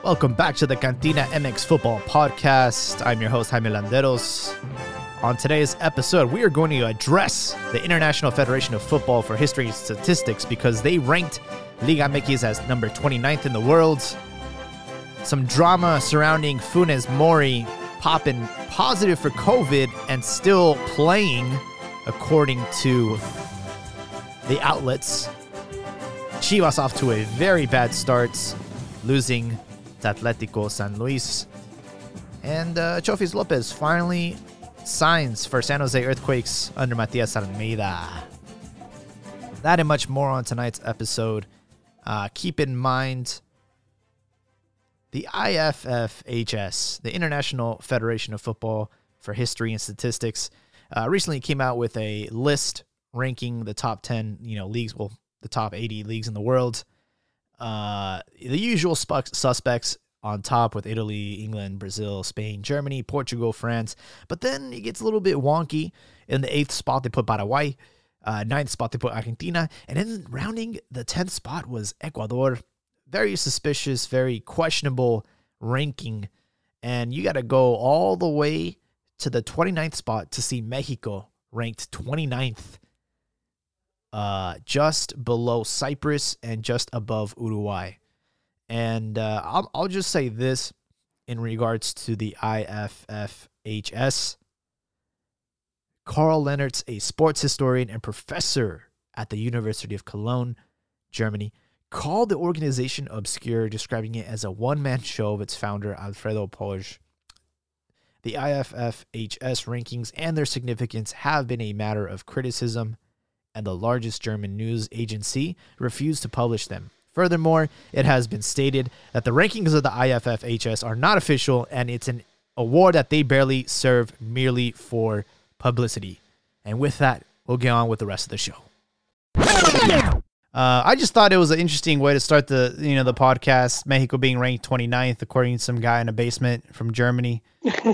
Welcome back to the Cantina MX Football Podcast. I'm your host, Jaime Landeros. On today's episode, we are going to address the International Federation of Football for History and Statistics because they ranked Liga MX as number 29th in the world. Some drama surrounding Funes Mori popping positive for COVID and still playing, according to the outlets. Chivas off to a very bad start, losing to Atletico San Luis. And Chofis Lopez finally signs for San Jose Earthquakes under Matias Almeida. That and much more on tonight's episode. Keep in mind, the IFFHS, the International Federation of Football for History and Statistics, recently came out with a list ranking the top 10, leagues, well, the top 80 leagues in the world. The usual suspects on top with Italy, England, Brazil, Spain, Germany, Portugal, France. But then it gets a little bit wonky. In the 8th spot, they put Paraguay. 9th spot, they put Argentina. And then rounding the 10th spot was Ecuador. Very suspicious, very questionable ranking. And you got to go all the way to the 29th spot to see Mexico ranked 29th. Just below Cyprus and just above Uruguay. And I'll just say this in regards to the IFFHS. Karl Lehnertz, a sports historian and professor at the University of Cologne, Germany, called the organization obscure, describing it as a one-man show of its founder, Alfredo Poj. The IFFHS rankings and their significance have been a matter of criticism, and the largest German news agency refused to publish them. Furthermore, it has been stated that the rankings of the IFFHS are not official, and it's an award that they barely serve merely for publicity. And with that, we'll get on with the rest of the show. I just thought it was an interesting way to start the podcast. Mexico being ranked 29th, according to some guy in a basement from Germany.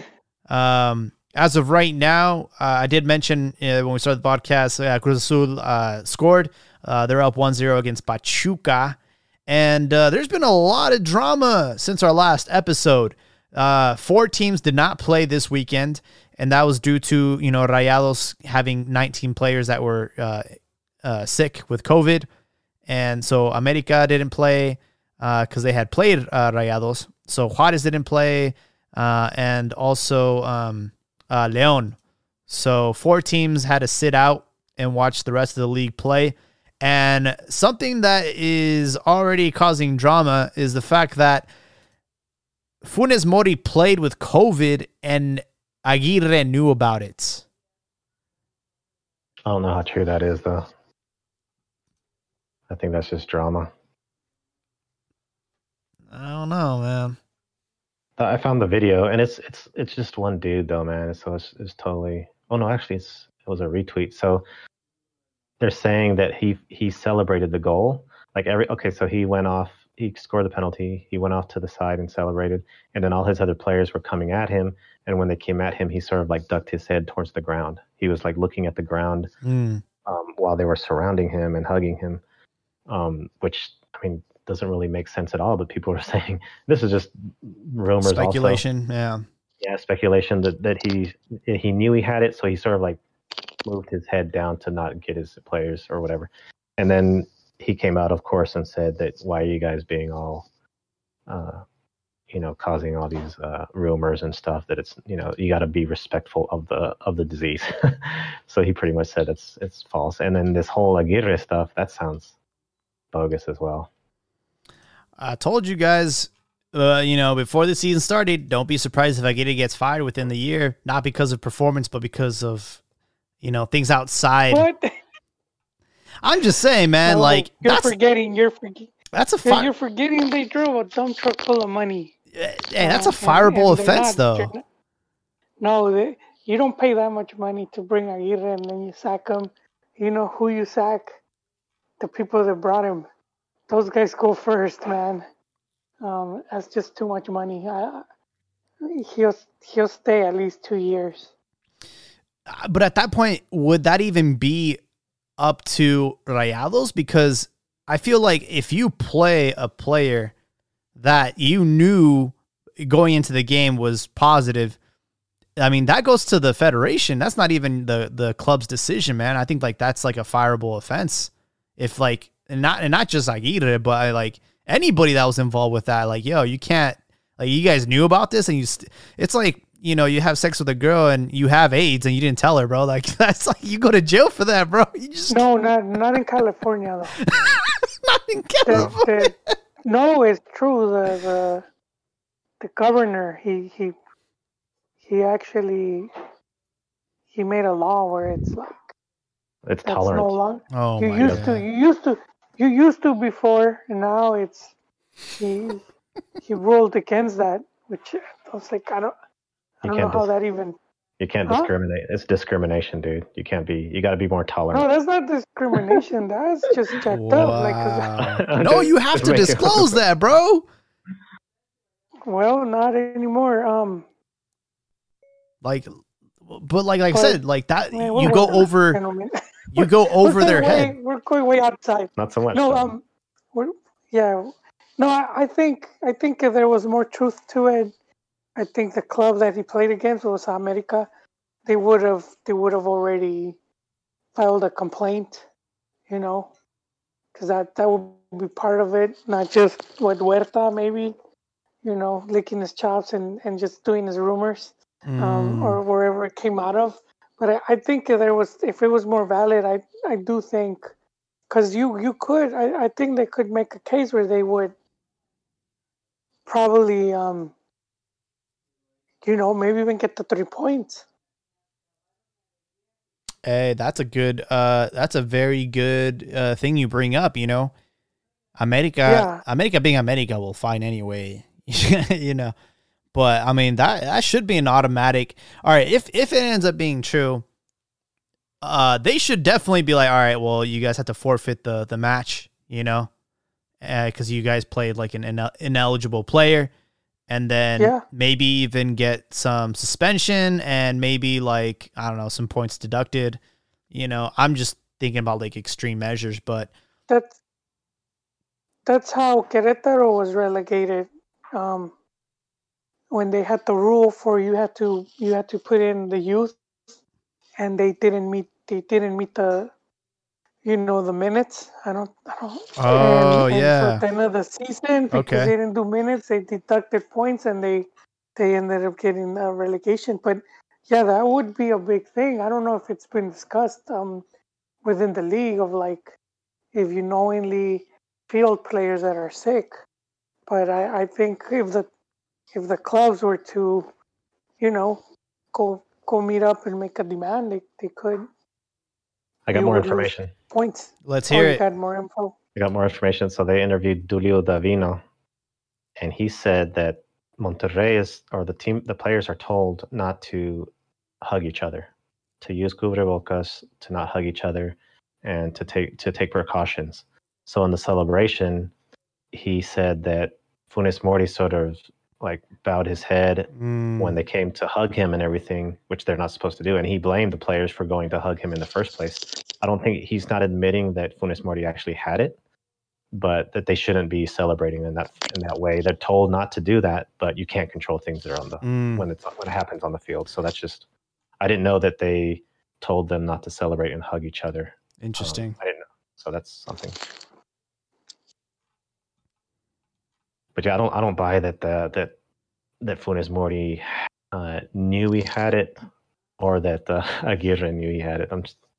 As of right now, I did mention when we started the podcast, Cruz Azul scored. They're up 1-0 against Pachuca. And there's been a lot of drama since our last episode. 4 teams did not play this weekend, and that was due to, Rayados having 19 players that were sick with COVID. And so America didn't play because they had played Rayados. So Juarez didn't play, and also León. So 4 teams had to sit out and watch the rest of the league play. And something that is already causing drama is the fact that Funes Mori played with COVID and Aguirre knew about it. I don't know how true that is, though. I think that's just drama. I don't know, man. I found the video, and it's just one dude, though, man. So it's totally. Oh no, actually, it was a retweet. So they're saying that he celebrated the goal. So he went off. He scored the penalty. He went off to the side and celebrated, and then all his other players were coming at him. And when they came at him, he sort of ducked his head towards the ground. He was looking at the ground while they were surrounding him and hugging him, which doesn't really make sense at all, but people are saying this is just rumors. Speculation, also. Yeah, speculation that he knew he had it, so he sort of moved his head down to not get his players or whatever. And then he came out, of course, and said that why are you guys being all, causing all these rumors and stuff, that it's, you got to be respectful of the disease. So he pretty much said it's false. And then this whole Aguirre stuff, that sounds bogus as well. I told you guys, before the season started, don't be surprised if Aguirre gets fired within the year, not because of performance, but because of, things outside. What? I'm just saying, man. No, you're forgetting. That's a fire. You're forgetting they drove a dump truck full of money. Hey, that's a fireable offense, though. No, you don't pay that much money to bring Aguirre and then you sack him. You know who you sack? The people that brought him. Those guys go first, man. That's just too much money. He'll stay at least 2 years. But at that point, would that even be up to Rayados? Because I feel like if you play a player that you knew going into the game was positive, I mean, that goes to the federation. That's not even the club's decision, man. I think like that's like a fireable offense. If like, and not just like Aguirre, but like anybody that was involved with that, like, yo, you can't, like, you guys knew about this and it's like, you know, you have sex with a girl and you have AIDS and you didn't tell her, bro. Like, that's like, you go to jail for that, bro. You just No, not in California though. not in California. No, it's true. The governor, he actually made a law where it's like It's that's tolerant. no longer. Oh You my used God. you used to before, and now it's he ruled against that, which I was like, I don't know can't how that even. You can't Huh? discriminate. It's discrimination, dude. You got to be more tolerant. No, that's not discrimination. That's just jacked up. Like, 'cause- Wow. No, you have to disclose that, bro. well, not anymore. Like, but like I But- said, like that, Man, you go over their head. We're going way outside. Not so much. No, though. yeah. No, I think if there was more truth to it, I think the club that he played against was America. They would have already filed a complaint, you know, because that would be part of it, not just with Huerta maybe, you know, licking his chops and just doing his rumors, or wherever it came out of. But I think if it was more valid, I do think, because I think they could make a case where they would probably, you know, maybe even get the 3 points. Hey, that's a very good thing you bring up, you know. America being America will find anyway, you know. But I mean, that should be an automatic. All right, if it ends up being true, they should definitely be like, all right, well, you guys have to forfeit the match, you know, because you guys played like an ineligible player. And then maybe even get some suspension and maybe like, I don't know, some points deducted. You know, I'm just thinking about like extreme measures, but That's how Querétaro was relegated. When they had the rule for you had to put in the youth, and they didn't meet the, you know, the minutes. I don't. Oh, and yeah. for the end of the season, because Okay. they didn't do minutes, they deducted points, and they ended up getting a relegation. But yeah, that would be a big thing. I don't know if it's been discussed within the league of like if you knowingly field players that are sick. But I think if the clubs were to, you know, go meet up and make a demand, they could. I got you more would lose information. Points. let's hear You it. got more info. I got more information. So they interviewed Dulio Davino, and he said that Monterrey the players are told not to hug each other, to use cubrebocas, to not hug each other, and to take precautions. So in the celebration, he said that Funes Mori sort of like bowed his head when they came to hug him and everything, which they're not supposed to do, and he blamed the players for going to hug him in the first place. I don't think he's not admitting that Funes Mori actually had it, but that they shouldn't be celebrating in that way. They're told not to do that, but you can't control things that are on the when it happens on the field. So that's just, I didn't know that they told them not to celebrate and hug each other. Interesting. I didn't know, so that's something. But yeah, I don't buy that that Funes Mori knew he had it, or that Aguirre knew he had it.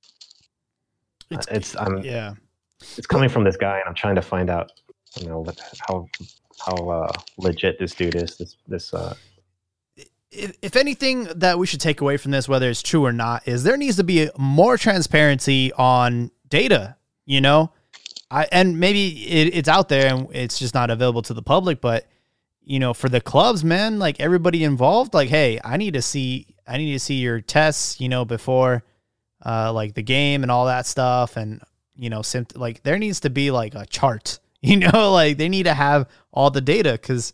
It's coming from this guy, and I'm trying to find out, you know, how legit this dude is. If anything that we should take away from this, whether it's true or not, is there needs to be more transparency on data, you know? And maybe it's out there and it's just not available to the public, but you know, for the clubs, man, like everybody involved, like, hey, I need to see your tests, you know, before like the game and all that stuff. And, you know, like there needs to be like a chart, you know, like they need to have all the data, because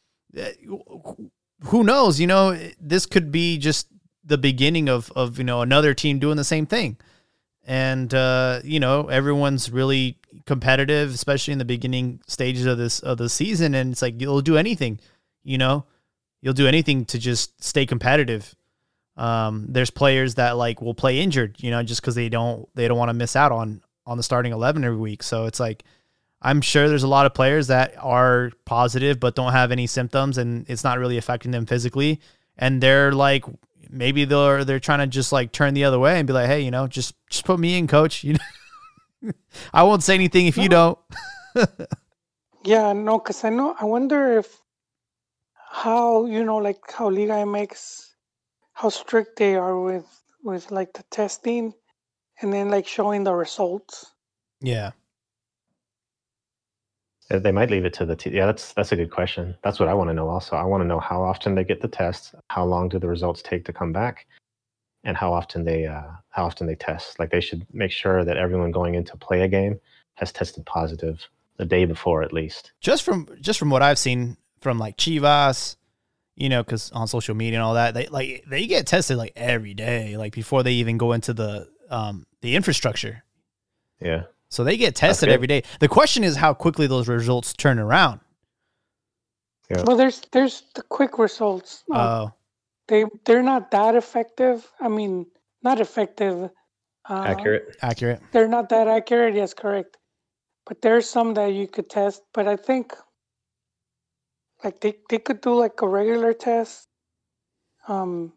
who knows, you know, this could be just the beginning of, you know, another team doing the same thing. And, you know, everyone's really, competitive, especially in the beginning stages of the season. And it's like, you'll do anything, you'll do anything to just stay competitive. There's players that like will play injured, just cause they don't want to miss out on the starting 11 every week. So it's like, I'm sure there's a lot of players that are positive, but don't have any symptoms and it's not really affecting them physically. And they're like, maybe they're trying to just like turn the other way and be like, hey, just put me in, coach. I won't say anything if you don't. Yeah, no, because I wonder if how, like how Liga MX, how strict they are with like the testing and then like showing the results. Yeah. They might leave it to the yeah. That's a good question. That's what I want to know. Also, I want to know how often they get the tests, how long do the results take to come back, and how often they test. Like they should make sure that everyone going in to play a game has tested positive the day before at least. Just from what I've seen from like Chivas, because on social media and all that, they get tested like every day, like before they even go into the infrastructure. Yeah. So they get tested every day. The question is how quickly those results turn around. Yeah. Well, there's the quick results. They're not that effective. I mean, not effective. Accurate. They're not that accurate. Yes, correct. But there's some that you could test. But I think like they could do like a regular test, where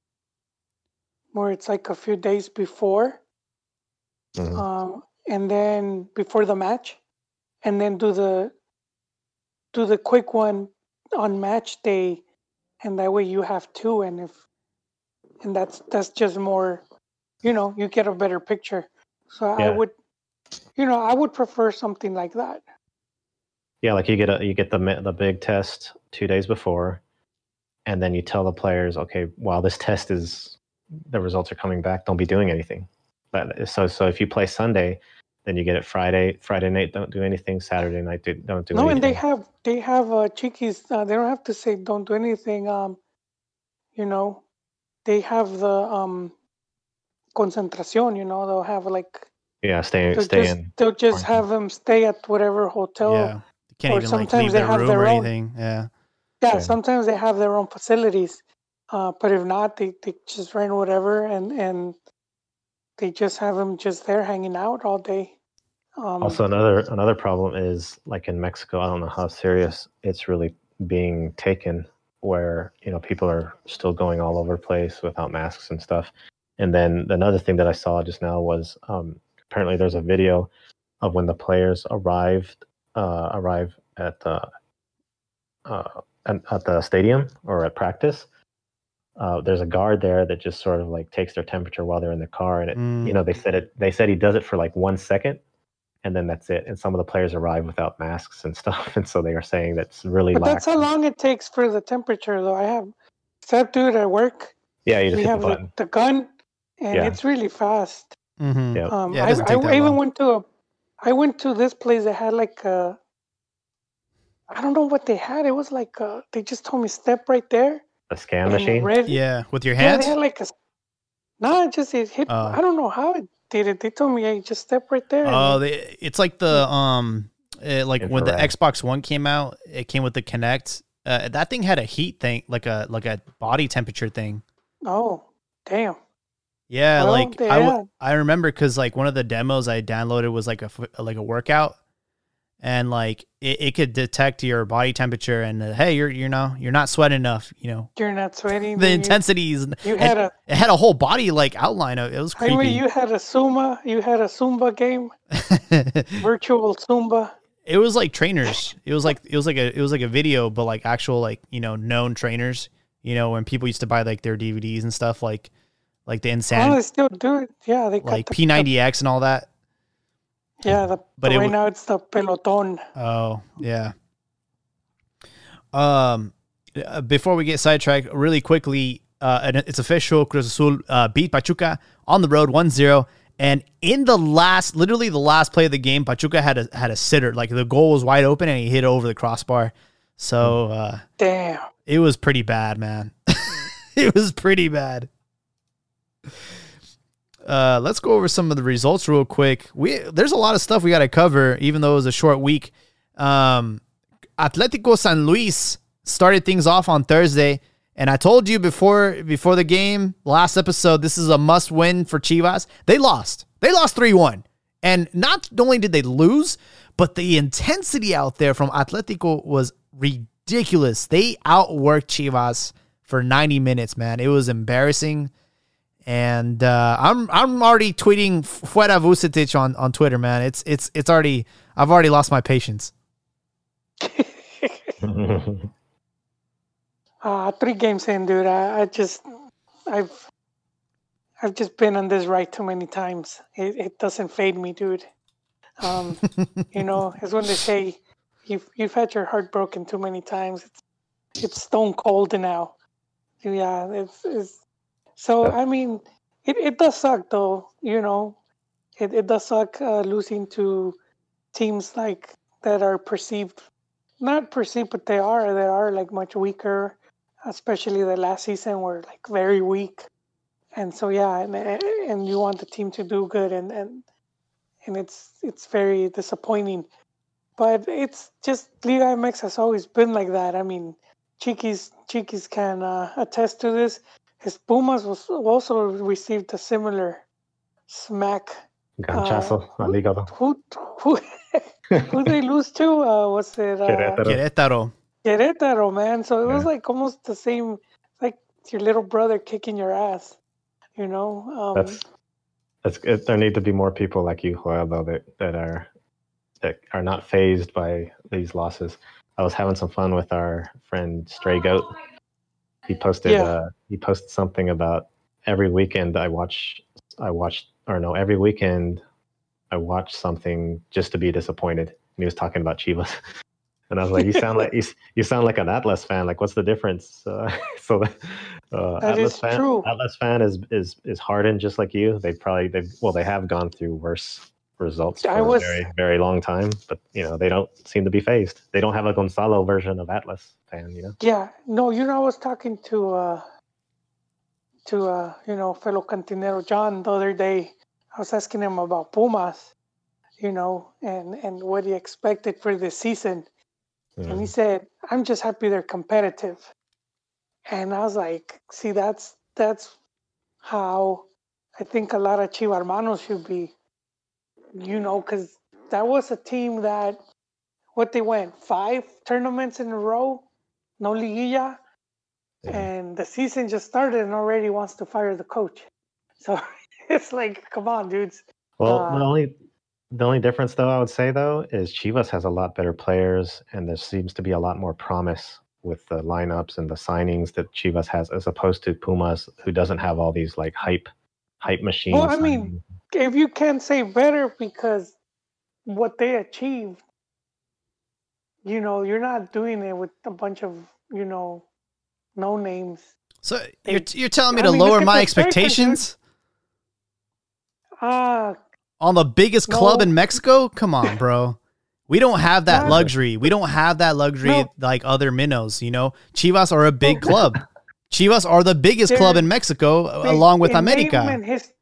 it's like a few days before. Mm-hmm. And then before the match, and then do the quick one on match day, and that way you have two, and that's just more, you get a better picture. So yeah. I would prefer something like that. Yeah, like you get the big test 2 days before, and then you tell the players, okay, while this test is, the results are coming back, don't be doing anything. But so if you play Sunday, then you get it Friday night, don't do anything. Saturday night, don't do anything. No, and they have chiquis. They don't have to say don't do anything. They have the concentración. They'll have like stay in. They'll just have them stay at whatever hotel. Yeah, they can't even like leave their room or anything. Yeah. Yeah, sometimes they have their own facilities, but if not, they just rent whatever and they just have them just there hanging out all day. Also, another problem is like in Mexico. I don't know how serious it's really being taken, where people are still going all over the place without masks and stuff. And then another thing that I saw just now was apparently there's a video of when the players arrive at the stadium or at practice. There's a guard there that just sort of like takes their temperature while they're in the car, and they said he does it for like 1 second, and then that's it. And some of the players arrive without masks and stuff, and so they are saying that's really. But that's how long it takes for the temperature, though. I have that dude at work. Yeah, you just hit have the button. The gun, and it's really fast. Mm-hmm. Yep. I even went to this place that had like a, I don't know what they had. It was like they just told me step right there. A scan machine? With your hands? Yeah, they had like a... No, it hit... I don't know how it did it. They told me, hey, just step right there. Oh, it's like the... like when the Xbox One came out, it came with the Kinect. That thing had a heat thing, like a body temperature thing. Oh, damn. Yeah, I remember because like one of the demos I downloaded was like a workout. And like it could detect your body temperature and hey, you're not sweating enough, You're not sweating. The intensities. It had a whole body like outline. It was creepy. I mean, you had a Zumba game, virtual Zumba. It was like trainers. It was like a video, but like actual like known trainers. When people used to buy like their DVDs and stuff like the Insanity. Oh, they still do it. Yeah, they like P90X and all that. Yeah, right now it's the Peloton. Oh, yeah. Before we get sidetracked, really quickly, it's official. Cruz Azul beat Pachuca on the road 1-0. And in literally the last play of the game, Pachuca had a sitter. Like the goal was wide open and he hit over the crossbar. So damn, it was pretty bad, man. It was pretty bad. let's go over some of the results real quick. There's a lot of stuff we got to cover, even though it was a short week. Atlético San Luis started things off on Thursday, and I told you before the game, last episode, this is a must-win for Chivas. They lost. They lost 3-1. And not only did they lose, but the intensity out there from Atlético was ridiculous. They outworked Chivas for 90 minutes, man. It was embarrassing. And I'm already tweeting Fuera Vucetich on Twitter, man. It's already, I've already lost my patience. 3 games in, dude. I've just been on this ride too many times. It doesn't fade me, dude. It's when they say you've had your heart broken too many times. It's stone cold now. Yeah, it's so. I mean, it does suck though. It does suck losing to teams like that are perceived, not perceived, but they are like much weaker. Especially the last season were like very weak, and so yeah, and you want the team to do good, and it's very disappointing. But it's just Liga MX has always been like that. I mean, Chiquis can attest to this. His Pumas was also received a similar smack. Ganchazo, al hígado. Who they lose to? Was it Querétaro? Querétaro, man. So it was like almost the same, like your little brother kicking your ass. There need to be more people like you, Joel, though, that are not fazed by these losses. I was having some fun with our friend Stray Goat. He posted something about every weekend every weekend I watch something just to be disappointed. And he was talking about Chivas. And I was like, you sound like an Atlas fan. Like, what's the difference? That Atlas fan, true. Atlas fan is hardened just like you. They have gone through worse results for a very, very long time, but they don't seem to be phased. They don't have a Gonzalo version of Atlas fan, Yeah, no, I was talking to fellow cantinero John the other day. I was asking him about Pumas, and what he expected for this season. And he said, I'm just happy they're competitive. And I was like, see, that's how I think a lot of Chiva hermanos should be, because that was a team that, they went 5 tournaments in a row, no liguilla, and the season just started and already wants to fire the coach. So it's like, come on, dudes. Well, the only difference, though, I would say, though, is Chivas has a lot better players, and there seems to be a lot more promise with the lineups and the signings that Chivas has, as opposed to Pumas, who doesn't have all these like hype machines. Well, I mean, if you can't say better, because what they achieved, you're not doing it with a bunch of no names. So you're telling me to lower my expectations? On the biggest club in Mexico? Come on, bro. We don't have that luxury. We don't have that luxury like other minnows, Chivas are a big club. Chivas are the biggest club in Mexico, along with America. In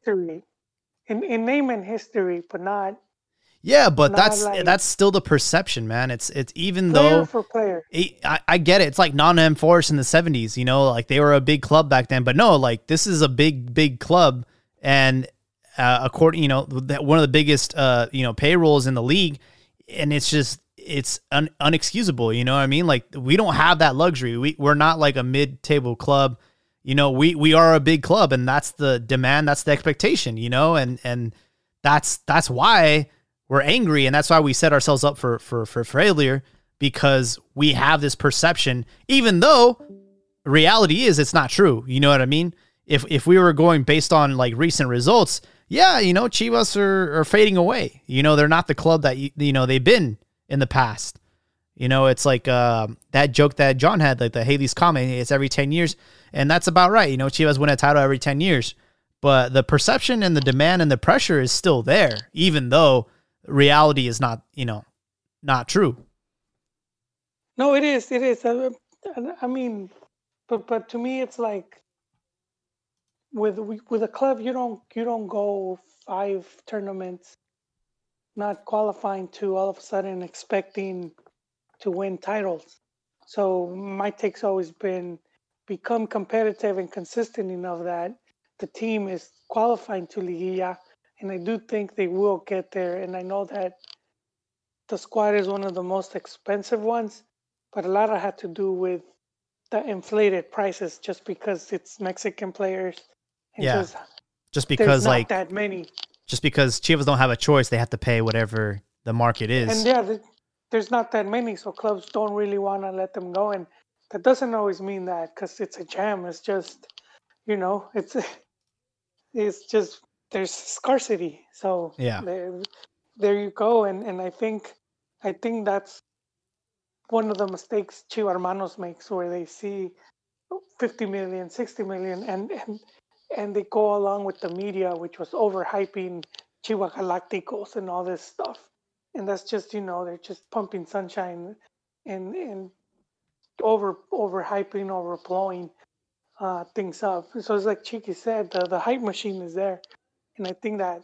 name and history, but not. Yeah, but that's still the perception, man. It's even though for player. I get it. It's like Nottingham Forest in the 70s, like they were a big club back then. But no, like this is a big club, and according, one of the biggest, payrolls in the league, and it's unexcusable. You know what I mean? Like we don't have that luxury. We're not like a mid-table club. We are a big club, and that's the demand. That's the expectation. And that's why we're angry, and that's why we set ourselves up for failure, because we have this perception, even though reality is it's not true. You know what I mean? If we were going based on like recent results, yeah, Chivas are fading away. They're not the club that they've been in the past. It's like that joke that John had, like the Haley's comment. It's every 10 years, and that's about right. Chivas win a title every 10 years, but the perception and the demand and the pressure is still there, even though reality is not true. No, it is. It is. I mean, but to me, it's like, with a club, you don't go 5 tournaments not qualifying to all of a sudden expecting to win titles. So my take's always been become competitive and consistent enough that the team is qualifying to Liguilla, and I do think they will get there. And I know that the squad is one of the most expensive ones, but a lot of had to do with the inflated prices just because it's Mexican players and Yeah. just Just there's because not that many. just because Chivas don't have a choice, they have to pay whatever the market And is. yeah, there's not that many, so clubs don't really want to let them go. And that doesn't always mean that because it's a jam. It's just, it's just there's scarcity. So Yeah. there you go. And I think that's one of the mistakes Chivo Hermanos makes, where they see 50 million, 60 million, and they go along with the media, which was overhyping Chihuahua Galacticos and all this stuff. And that's just, they're just pumping sunshine and overhyping, overblowing things up. So it's like Chiqui said, the hype machine is there. And I think that.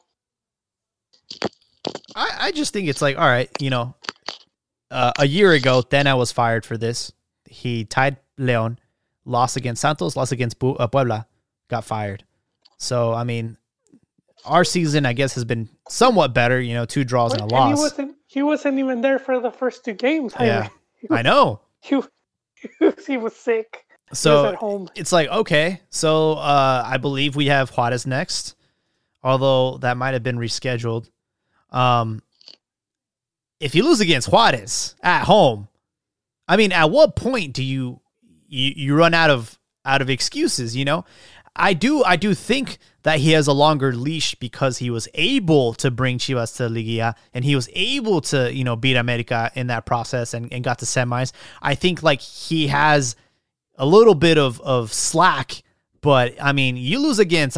I just think it's like, all right, a year ago, Tena was fired for this. He tied Leon, lost against Santos, lost against Puebla, got fired. So, I mean, our season, I guess, has been somewhat better, 2 draws and a loss. He wasn't even there for the first 2 games. Yeah, I know. He was sick. So he was at home. It's like, okay, so I believe we have Juarez next, although that might have been rescheduled. If you lose against Juarez at home, I mean, at what point do you run out of excuses? I do think that he has a longer leash because he was able to bring Chivas to Liguilla and he was able to beat America in that process and got to semis. I think like he has a little bit of slack, but I mean, you lose against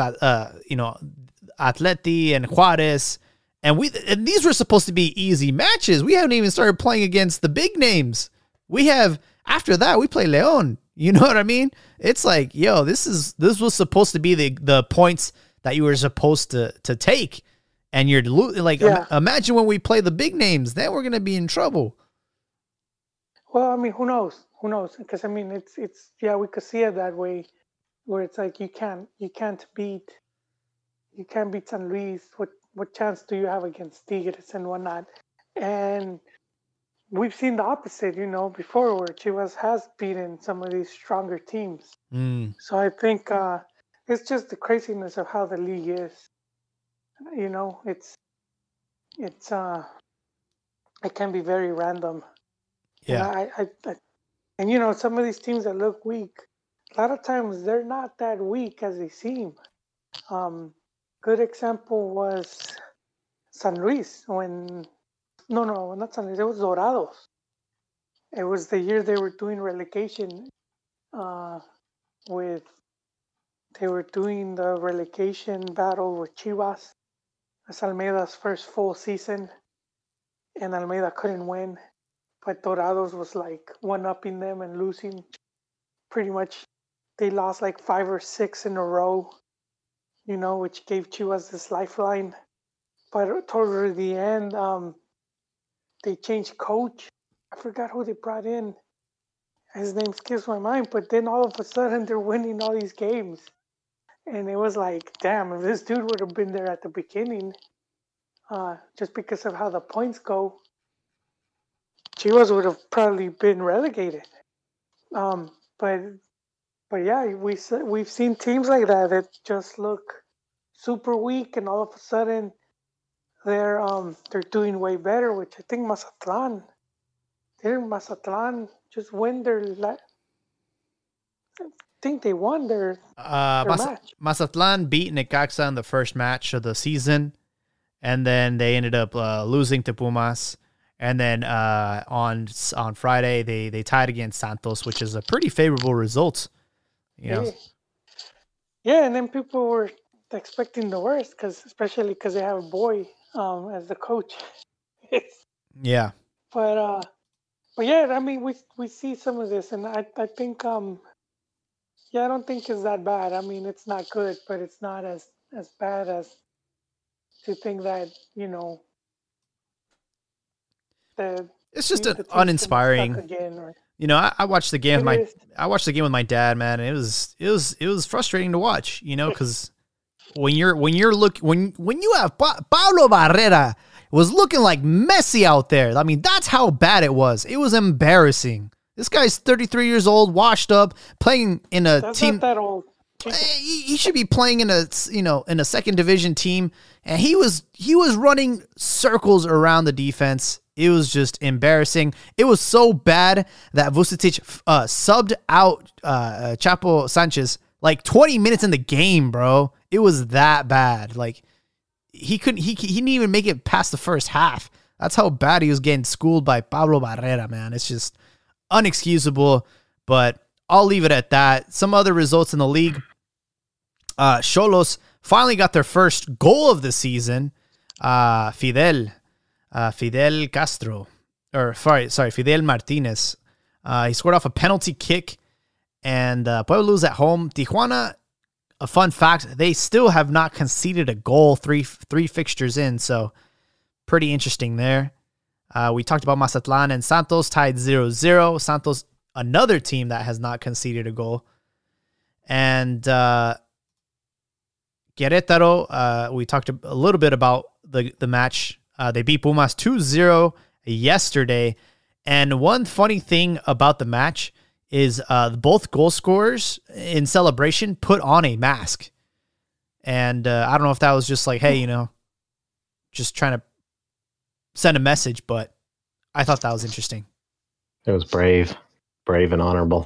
Atleti and Juarez. And these were supposed to be easy matches. We haven't even started playing against the big names. After that, we play León. You know what I mean? It's like, yo, this was supposed to be the points that you were supposed to take. And you're like, imagine when we play the big names, then we're going to be in trouble. Well, I mean, who knows? Because I mean, it's we could see it that way, where it's like you can't beat San Luis. What chance do you have against Tigres and whatnot? And we've seen the opposite, before, where Chivas has beaten some of these stronger teams. So I think it's just the craziness of how the league is. It can be very random. Yeah. And some of these teams that look weak, a lot of times they're not that weak as they seem. Good example was San Luis not San Luis, it was Dorados. It was the year they were doing relegation they were doing the relegation battle with Chivas. It's Almeida's first full season, and Almeida couldn't win, but Dorados was like one-upping them and losing. Pretty much, they lost like 5 or 6 in a row, which gave Chivas this lifeline. But toward the end, they changed coach. I forgot who they brought in. His name skips my mind, but then all of a sudden they're winning all these games. And it was like, damn, if this dude would have been there at the beginning, just because of how the points go, Chivas would have probably been relegated. But yeah, we've seen teams like that just look super weak, and all of a sudden they're doing way better. Which I think Mazatlán just win their. I think they won their match. Mazatlán beat Necaxa in the first match of the season, and then they ended up losing to Pumas. And then on Friday they tied against Santos, which is a pretty favorable result. Yeah, and then people were expecting the worst, especially because they have a boy as the coach. Yeah. But yeah, I mean, we see some of this, and I think Yeah, I don't think it's that bad. I mean, it's not good, but it's not as bad as to think that the It's just an the team's gonna suck uninspiring. again. Or I watched the game with it my is. I watched the game with my dad, man, and it was frustrating to watch, because when you have Pablo Barrera was looking like Messi out there. I mean, that's how bad it was. It was embarrassing. This guy's 33 years old, washed up, playing in a That's team. not that old. He should be playing in a second division team, and he was running circles around the defense. It was just embarrassing. It was so bad that Vucetic subbed out Chapo Sanchez like 20 minutes in the game, bro. It was that bad. Like he didn't even make it past the first half. That's how bad he was getting schooled by Pablo Barrera, man. It's just unexcusable, but I'll leave it at that. Some other results in the league. Xolos finally got their first goal of the season. Fidel Castro, or sorry, Fidel Martinez. He scored off a penalty kick, and Puebla's at home. Tijuana, a fun fact, they still have not conceded a goal three fixtures in, so pretty interesting there. We talked about Mazatlan and Santos tied 0-0. Santos, another team that has not conceded a goal. And Querétaro, we talked a little bit about the match. They beat Pumas 2-0 yesterday. And one funny thing about the match is both goal scorers in celebration put on a mask. And I don't know if that was just like, hey, just trying to send a message, but I thought that was interesting. It was brave and honorable.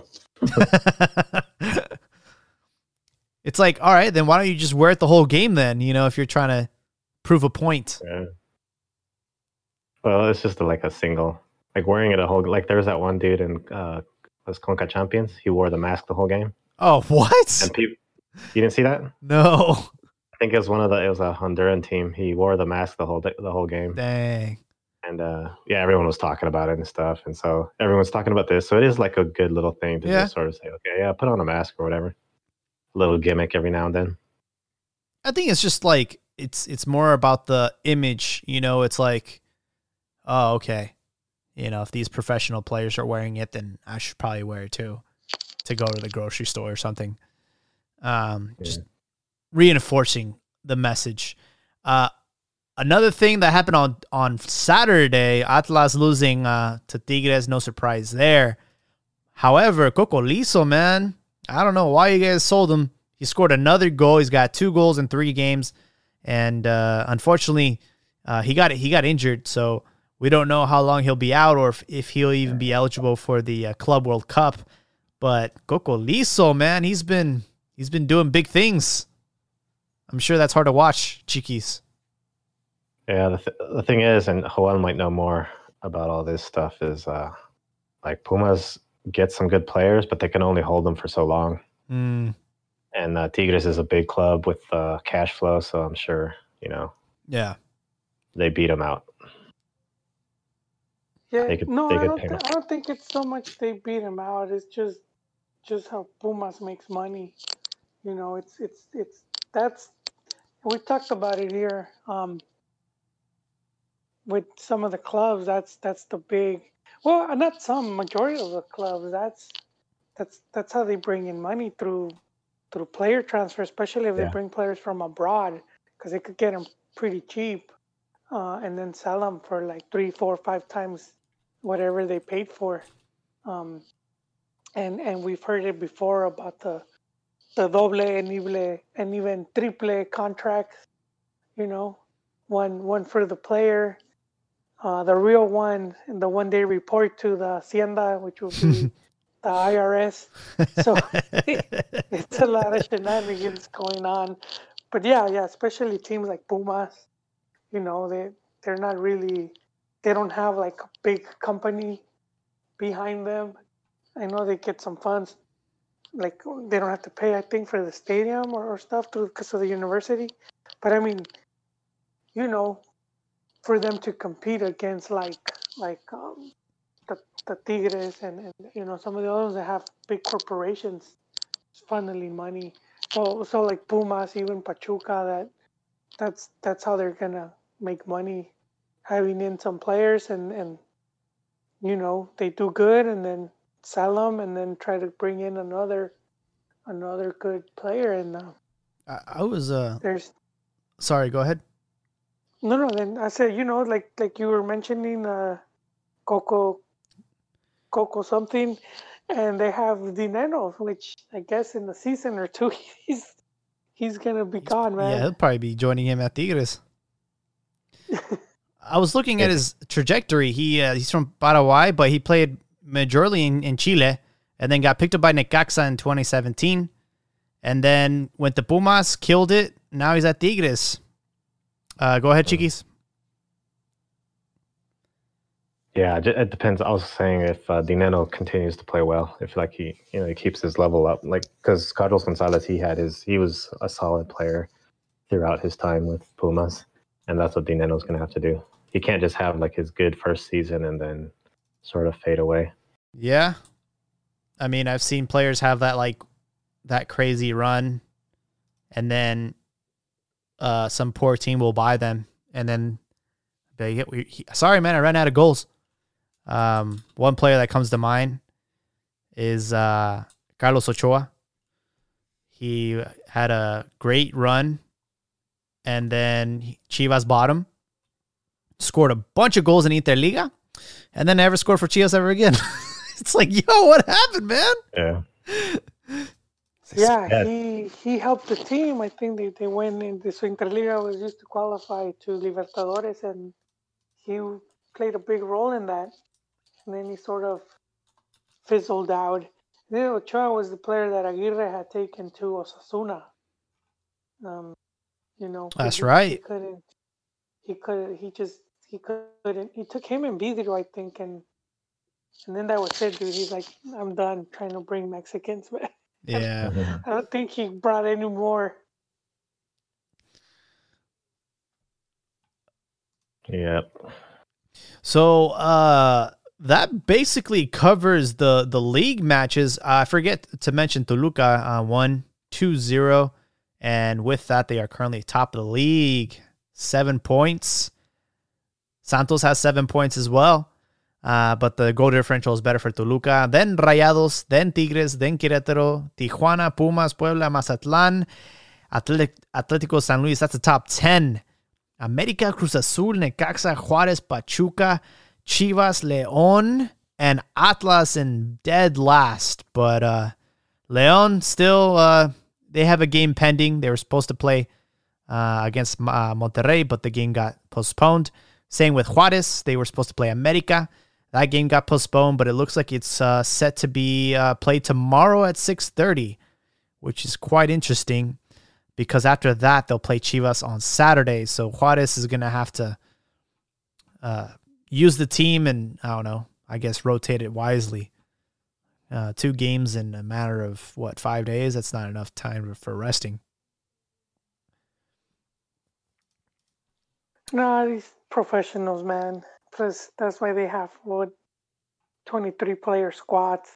It's like, all right, then why don't you just wear it the whole game then, if you're trying to prove a point. Yeah. Well, it's just like a single, like wearing it a whole, like there was that one dude in was Conca Champions. He wore the mask the whole game. Oh, what? And you didn't see that? No. I think it was it was a Honduran team. He wore the mask the whole game. Dang. And everyone was talking about it and stuff. And so everyone's talking about this. So it is like a good little thing to just sort of say, okay, yeah, put on a mask or whatever. A little gimmick every now and then. I think it's just like, it's more about the image, it's like, oh, okay. If these professional players are wearing it, then I should probably wear it too, to go to the grocery store or something. Just reinforcing the message. Another thing that happened on Saturday, Atlas losing to Tigres, no surprise there. However, Cocolizo, man, I don't know why you guys sold him. He scored another goal. He's got 2 goals in 3 games, and unfortunately, he got injured. So we don't know how long he'll be out, or if he'll even be eligible for the Club World Cup. But Cocolizo, man, he's been doing big things. I'm sure that's hard to watch, Chiquis. Yeah, the thing is, and Joel might know more about all this stuff, is like Pumas get some good players, but they can only hold them for so long. Mm. And Tigres is a big club with cash flow, so I'm sure, they beat them out. Yeah, I don't think it's so much they beat him out. It's just how Pumas makes money. That's we talked about it here. With some of the clubs, that's the big. Well, not some, majority of the clubs. That's how they bring in money through player transfer, especially if they bring players from abroad, because they could get them pretty cheap, and then sell them for like 3, 4, 5 times whatever they paid for. And we've heard it before about the doble and even triple contracts. One for the player, the real one, and the one they report to the Hacienda, which will be the IRS. So it's a lot of shenanigans going on. But yeah, especially teams like Pumas, they're not really, they don't have like a big company behind them. I know they get some funds, like they don't have to pay, I think, for the stadium or stuff because of the university. But I mean, for them to compete against like the Tigres and some of the others that have big corporations, funneling money. So like Pumas, even Pachuca, that's how they're gonna make money, having in some players and they do good and then sell them and then try to bring in another good player and I was there's sorry. Go ahead. no then I said like you were mentioning Coco something, and they have Dineno, which I guess in a season or two he's gonna be gone, Yeah, man. he'll probably be joining him at Tigres. I was looking at his trajectory. He's from Paraguay, but he played majorly in Chile, and then got picked up by Necaxa in 2017, and then went to Pumas, killed it. Now he's at Tigres. Go ahead, Chiquis. Yeah, it depends. I was saying if Dineno continues to play well, if like he keeps his level up, like because Carlos Gonzalez he was a solid player throughout his time with Pumas, and that's what Dineno's going to have to do. He can't just have like his good first season and then sort of fade away. Yeah, I mean, I've seen players have that crazy run, and then some poor team will buy them, and then sorry, man, I ran out of goals. One player that comes to mind is Carlos Ochoa. He had a great run, and then Chivas bought him, scored a bunch of goals in Interliga, and then never scored for Chivas ever again. It's like, yo, what happened, man? Yeah. Yeah, he helped the team. I think they went in this Interliga was used to qualify to Libertadores, and he played a big role in that. And then he sort of fizzled out. Then Ochoa was the player that Aguirre had taken to Osasuna. That's right. He couldn't. He took him and Vidrio, I think, and then that was it, dude. He's like, I'm done trying to bring Mexicans back. Yeah. I don't think he brought any more. Yep. So that basically covers the league matches. I forget to mention Toluca won 2-0, and with that they are currently top of the league, 7 points. Santos has 7 points as well, but the goal differential is better for Toluca. Then Rayados, then Tigres, then Querétaro, Tijuana, Pumas, Puebla, Mazatlán, Atlético San Luis. That's the top 10. América, Cruz Azul, Necaxa, Juárez, Pachuca, Chivas, León, and Atlas in dead last. But León still, they have a game pending. They were supposed to play against Monterrey, but the game got postponed. Same with Juárez. They were supposed to play América. That game got postponed, but it looks like it's set to be played tomorrow at 6:30, which is quite interesting because after that, they'll play Chivas on Saturday. So Juárez is going to have to use the team and, I don't know, I guess rotate it wisely. 2 games in a matter of, 5 days? That's not enough time for resting. No, these professionals, man. Plus, that's why they have 23-player squads.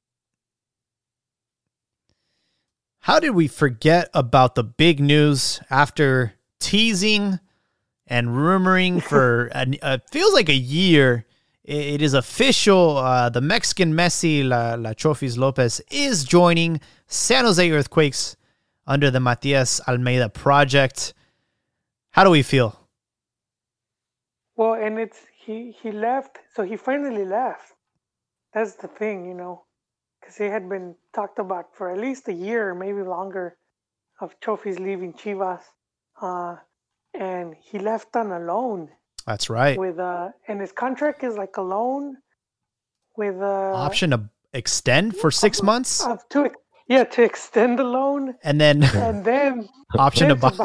How did we forget about the big news after teasing and rumoring for feels like a year? It is official. The Mexican Messi, La Chofis Lopez, is joining San Jose Earthquakes under the Matias Almeida project. How do we feel? Well, and he left, so he finally left. That's the thing, because he had been talked about for at least a year, maybe longer, of Chofis leaving Chivas, and he left on a loan. That's right. And his contract is like a loan with option to extend for 6 months. To extend the loan, and then option to buy.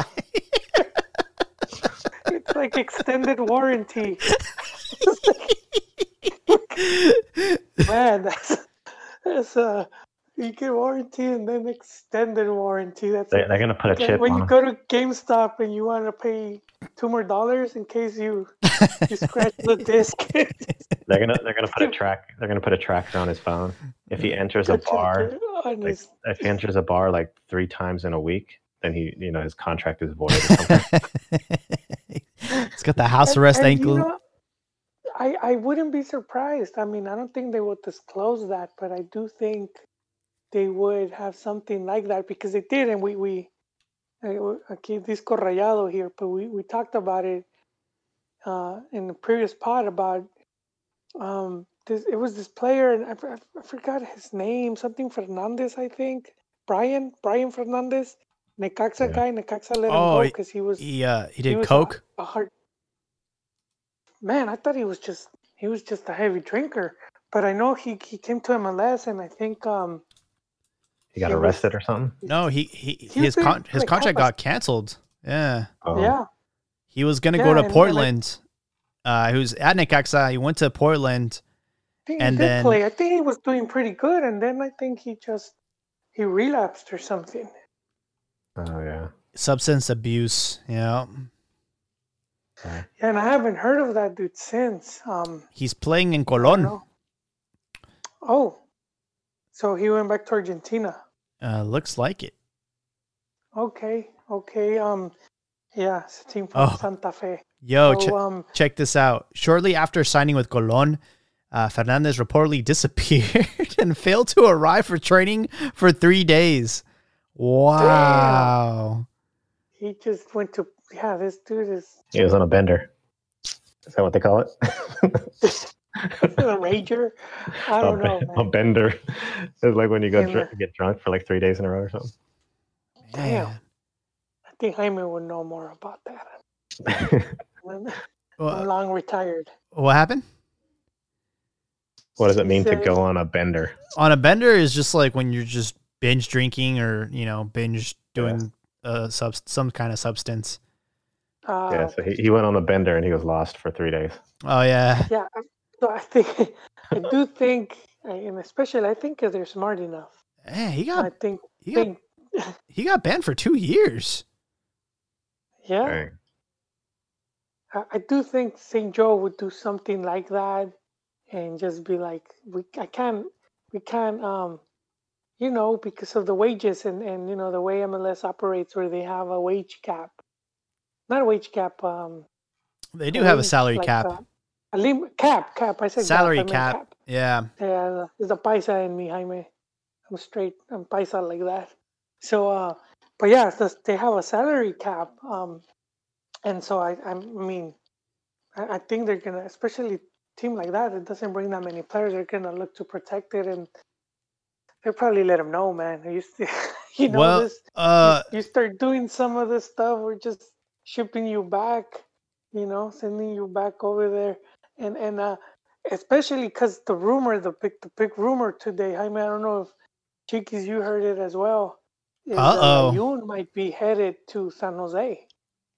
It's like extended warranty. Man, that's you get warranty and then extended warranty. That's they're gonna put a chip when on you go to GameStop and you want to pay $200 $2 more in case you scratch the disc. They're gonna put a track. They're gonna put a tracker on his phone. If he enters a bar, if he enters a bar like 3 times in a week, then his contract is void or something. It's got the house arrest ankle. I wouldn't be surprised. I mean, I don't think they would disclose that, but I do think they would have something like that because they did, and we aquí disco rayado here, but we talked about it in the previous pod about it was this player, and I forgot his name, something Fernandez, I think. Brian Fernandez, Necaxa guy. Necaxa let him go because he did coke. Man, I thought he was just a heavy drinker, but I know he came to MLS, and I think he got arrested or something. No, his contract got canceled. Yeah. Oh. Yeah. He was gonna go to Portland. He was at Necaxa. He went to Portland, and then I think he was doing pretty good, and then I think he relapsed or something. Oh yeah. Substance abuse. Yeah. Yeah, and I haven't heard of that dude since. He's playing in Colón. Oh, so he went back to Argentina. Looks like it. Okay. Yeah, it's a team from Santa Fe. Yo, check this out. Shortly after signing with Colón, Fernandez reportedly disappeared and failed to arrive for training for 3 days. Wow. Damn. He just went to... Yeah, this dude is... He was on a bender. Is that what they call it? A rager? I don't know, man. A bender. It's like when you get drunk for like 3 days in a row or something. Damn. I think Jaime would know more about that. I'm long retired. What happened? What does it mean to go on a bender? On a bender is just like when you're just binge drinking or, binge doing some kind of substance. So he went on a bender and he was lost for 3 days. Oh, yeah. Yeah. So I do think, and especially I think if they're smart enough. Hey, he got banned for 2 years. Yeah. Dang. I do think St. Joe would do something like that and just be like, we can't, because of the wages and the way MLS operates where they have a wage cap. Not a wage cap. They do have a salary cap. Cap. I said salary cap. Yeah. Yeah, there's a paisa in me, Jaime. I'm paisa like that. So, but yeah, they have a salary cap. And so I think they're gonna, especially a team like that, it doesn't bring that many players. They're gonna look to protect it, and they'll probably let them know, man. You start doing some of this stuff, we're just shipping you back, sending you back over there, and especially because the big rumor today, Jaime, I don't know if Chiquis, you heard it as well. Layun might be headed to San Jose.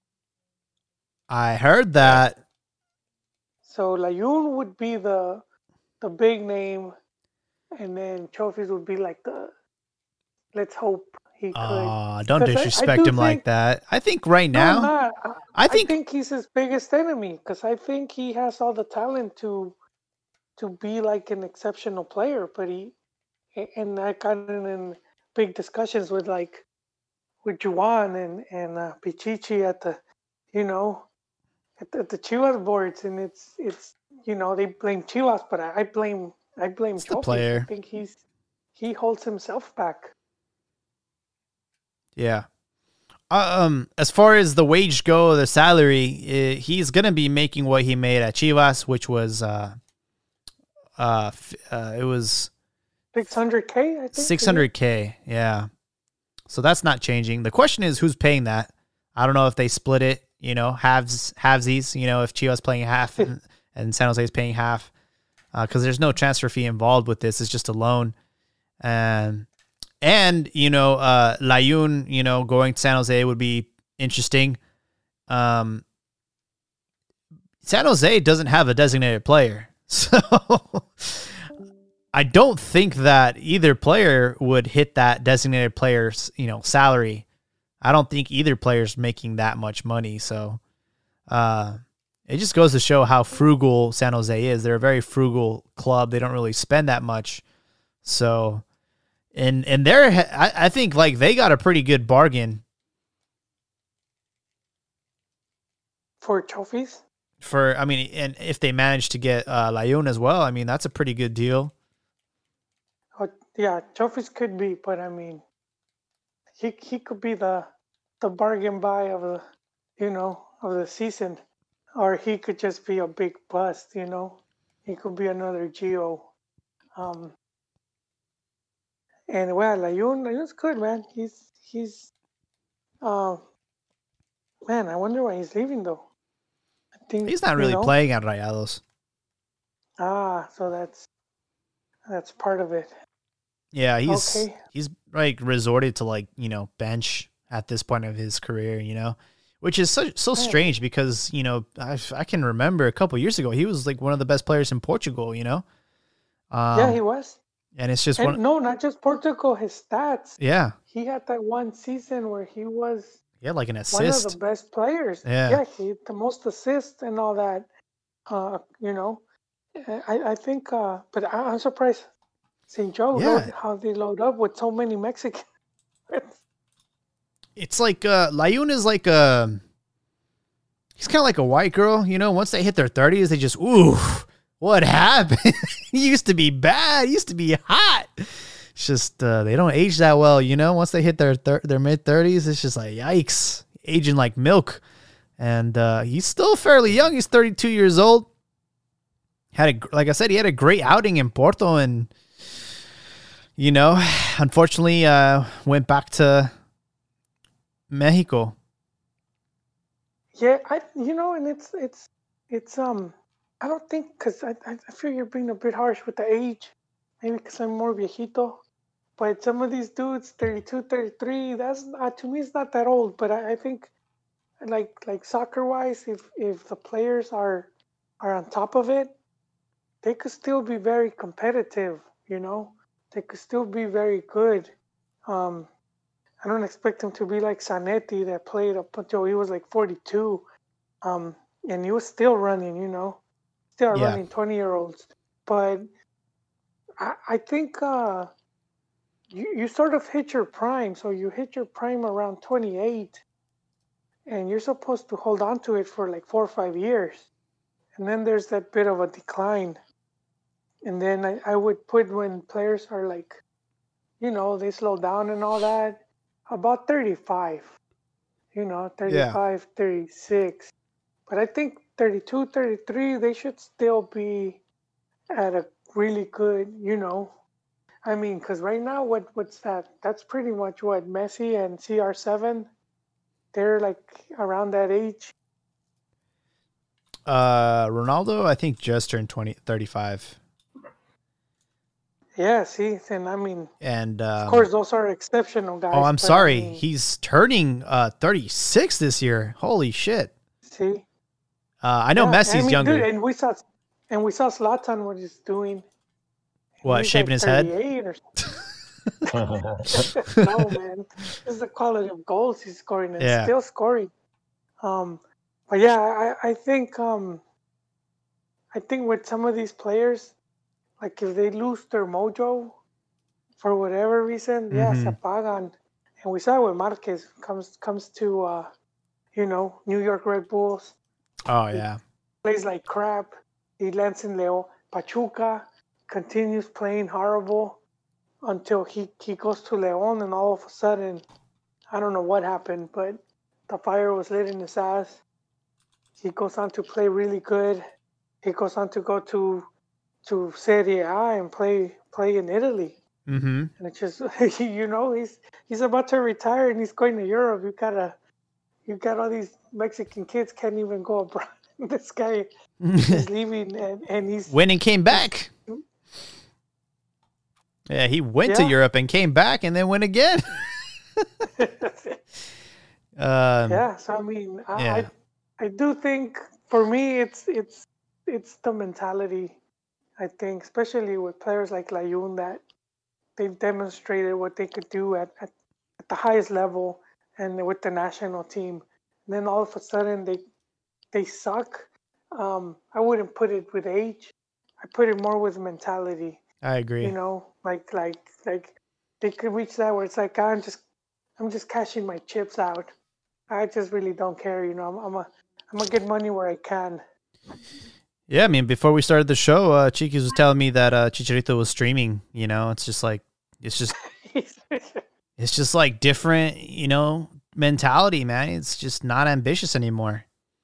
I heard that. So Layun would be the big name, and then Chofis would be like let's hope he could. Don't disrespect him like that. I think right now, I think he's his biggest enemy because I think he has all the talent to be like an exceptional player, but and I got in big discussions with Juan and Pichichi at the at the Chivas boards, and it's they blame Chivas, but I blame Chofis. The player. I think he holds himself back. Yeah. As far as the wage go, the salary, he's gonna be making what he made at Chivas, which was it was $600K, I think. $600K, yeah. So that's not changing. The question is who's paying that. I don't know if they split it, halvesies, if Chivas playing half and San Jose is paying half, because there's no transfer fee involved with this. It's just a loan. And Layun, going to San Jose would be interesting. San Jose doesn't have a designated player. So I don't think that either player would hit that designated player's, salary. I don't think either player's making that much money. So It just goes to show how frugal San Jose is. They're a very frugal club. They don't really spend that much. So, and I think like they got a pretty good bargain for trophies. And if they manage to get Layun as well, I mean, that's a pretty good deal. Oh, yeah, trophies could be, but I mean, he could be the bargain buy of the season, or he could just be a big bust. He could be another Gio. And well, Layun's good, man. He's man. I wonder why he's leaving though. I think he's not really playing at Rayados. So that's part of it. Yeah, he's like resorted to like, bench at this point of his career, which is so strange because, I can remember a couple years ago, he was like one of the best players in Portugal, Yeah, he was. And it's just no, not just Portugal, his stats. Yeah. He had that one season where he was like an assist. One of the best players. Yeah. He the most assists and all that. I think but I'm surprised St. Joe how they load up with so many Mexicans. It's like Layun is like he's kind of like a white girl, once they hit their 30s, they just, ooh, what happened? He used to be bad. He used to be hot. It's just they don't age that well, once they hit their mid 30s, it's just like, yikes, aging like milk. And he's still fairly young. He's 32 years old. Like I said, he had a great outing in Porto and, unfortunately went back to Mexico. Yeah, and it's I don't think, because I feel you're being a bit harsh with the age, maybe because I'm more viejito, but some of these dudes, 32, 33, that's to me it's not that old, but I think like soccer wise, if the players are on top of it, they could still be very competitive. They could still be very good. I don't expect him to be like Zanetti that played up until he was like 42, and he was still running, still running 20-year-olds. But I think you sort of hit your prime. So you hit your prime around 28, and you're supposed to hold on to it for like 4 or 5 years. And then there's that bit of a decline. And then I would put when players are like, they slow down and all that, about 35, 35, 36. But I think 32, 33, they should still be at a really good, I mean, because right now, what's that? That's pretty much what Messi and CR7, they're like around that age. Ronaldo, I think just turned 35. Yeah, see, and I mean, and of course, those are exceptional guys. Oh, I'm sorry, he's turning 36 this year. Holy shit! See, I know Messi's younger, dude, and we saw Zlatan what he's doing. What, shaving his head? Or no, man, this is the quality of goals he's scoring and still scoring. But yeah, I think with some of these players, like if they lose their mojo for whatever reason, se apagan. And we saw with Marquez comes to New York Red Bulls. Oh yeah, plays like crap. He lands in Pachuca, continues playing horrible until he goes to León, and all of a sudden, I don't know what happened, but the fire was lit in his ass. He goes on to play really good. He goes on to go to Serie A and play in Italy. Mm-hmm. And it's just he's about to retire and he's going to Europe. You got all these Mexican kids can't even go abroad. This guy is leaving and he's went and came back. Yeah, he went to Europe and came back and then went again. So I mean, I do think for me it's the mentality. I think, especially with players like Layun, that they've demonstrated what they could do at the highest level and with the national team. And then all of a sudden they they suck. I wouldn't put it with age. I put it more with mentality. I agree. You know, like they could reach that where it's like I'm just cashing my chips out. I just really don't care. You know, I'm gonna get money where I can. Yeah, I mean, before we started the show, Chiquis was telling me that Chicharito was streaming. You know, it's just like it's just like different, you know, mentality, man. It's just not ambitious anymore.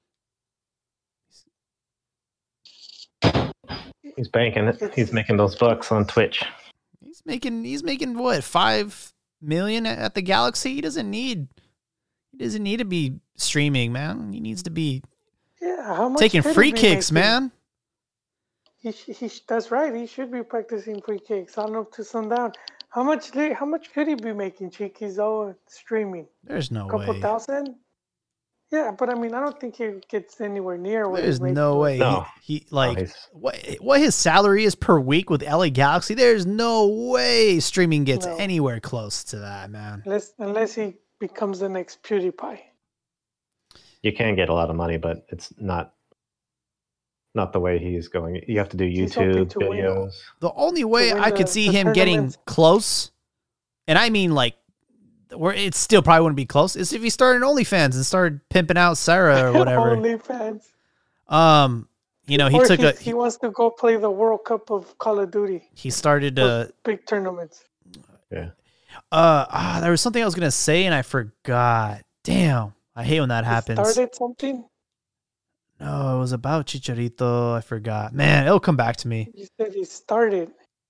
He's banking it. He's making those bucks on Twitch. He's making what, 5 million at the Galaxy? He doesn't need to be streaming, man. He needs to be how much taking free kicks, man. That's right. He should be practicing free kicks on up to sundown. How much could he be making, Chiquis, though, streaming? There's no way. A couple thousand? Yeah, but I mean, I don't think he gets anywhere near what There's no way. No. He like what his salary is per week with LA Galaxy. There's no way streaming gets anywhere close to that, man. Unless he becomes the next PewDiePie. You can get a lot of money, but it's not the way he's going. You have to do YouTube videos. The only way I could see him getting close, and I mean like where it still probably wouldn't be close, is if he started OnlyFans and started pimping out Sarah or whatever. OnlyFans. You know, he wants to go play the World Cup of Call of Duty. He started big tournaments. Yeah. There was something I was gonna say and I forgot. Damn, I hate when that happens. Started something? No, it was about Chicharito. I forgot. Man, it'll come back to me. You said he started.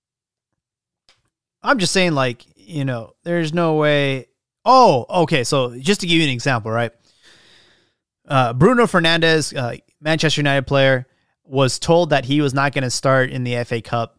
I'm just saying, like, you know, there's no way. Oh, okay. So just to give you an example, right? Bruno Fernandes, Manchester United player, was told that he was not going to start in the FA Cup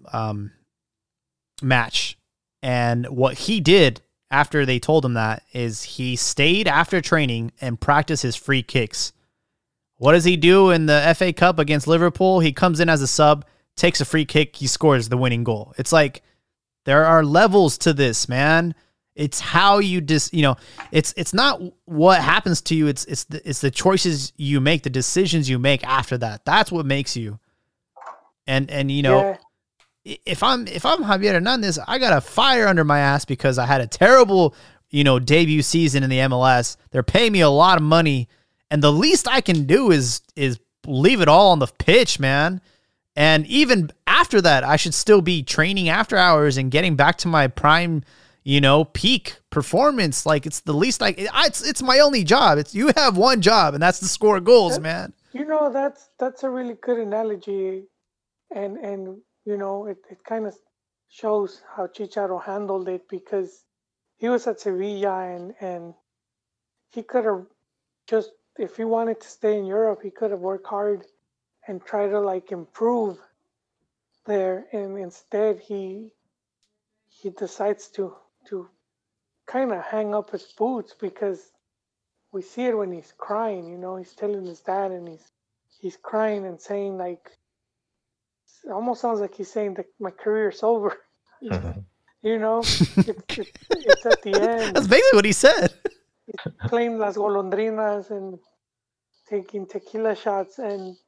match. And what he did after they told him that is he stayed after training and practiced his free kicks. What does he do in the FA Cup against Liverpool? He comes in as a sub, takes a free kick, he scores the winning goal. It's like there are levels to this, man. It's how you it's not what happens to you. It's the choices you make, the decisions you make after that. That's what makes you. And you know, if I'm Javier Hernandez, I got a fire under my ass because I had a terrible, you know, debut season in the MLS. They're paying me a lot of money. And the least I can do is leave it all on the pitch, man. And even after that, I should still be training after hours and getting back to my prime, you know, peak performance. Like it's the least it's my only job. You have one job, and that's to score goals, man. You know, that's a really good analogy, and you know, it kind of shows how Chicharo handled it because he was at Sevilla and he could have just, if he wanted to stay in Europe, he could have worked hard and try to like improve there. And instead he decides to kind of hang up his boots because we see it when he's crying, you know, he's telling his dad and he's crying and saying like, it almost sounds like he's saying that my career's over. You know, it's at the end. That's basically what he said. Playing Las Golondrinas and taking tequila shots and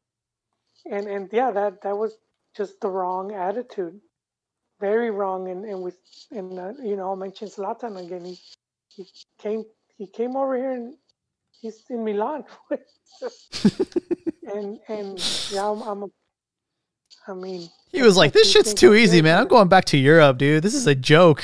yeah, that was just the wrong attitude, very wrong. And you know, I'll mention Zlatan again. He came over here and he's in Milan, and yeah, I mean, he was like, "This shit's too easy, man. I'm going back to Europe, dude. This is a joke."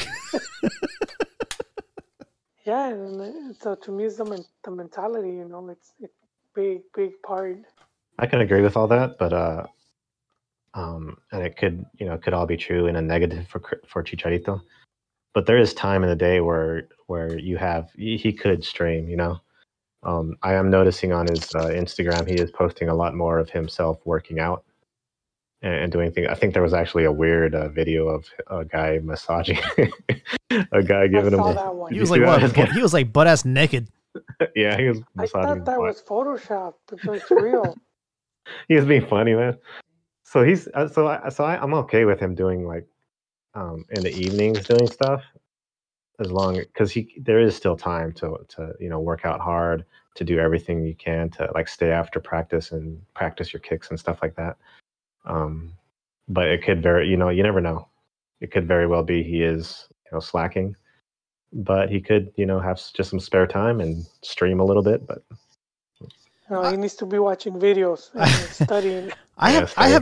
Yeah, and so to me, it's the mentality, you know, it's big part. I can agree with all that, but and it could all be true in a negative for Chicharito. But there is time in the day where he could stream, you know. I am noticing on his Instagram he is posting a lot more of himself working out and doing things. I think there was actually a weird video of a guy massaging a guy giving him. He was like what? He was like butt ass naked. Yeah, he was massaging. I thought that was Photoshop, but it's real. He was being funny, man. So I'm okay with him doing like in the evenings doing stuff. as long because there is still time to work out hard, to do everything you can to like stay after practice and practice your kicks and stuff like that. But it could you never know. It could very well be he is slacking, but he could have just some spare time and stream a little bit. But he needs to be watching videos and studying. I have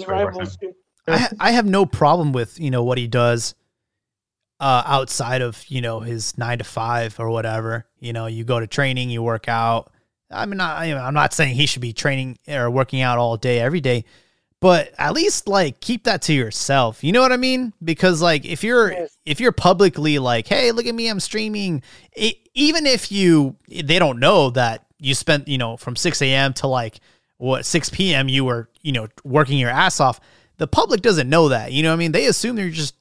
no problem with what he does outside of his 9 to 5 or whatever. You go to training, you work out. I'm not saying he should be training or working out all day every day, but at least like keep that to yourself. You know what I mean? Because like if you're publicly like, hey, look at me, I'm streaming. Even if they don't know that you spent from 6 a.m. to like 6 p.m. you were working your ass off. The public doesn't know that. You know what I mean? They assume you're just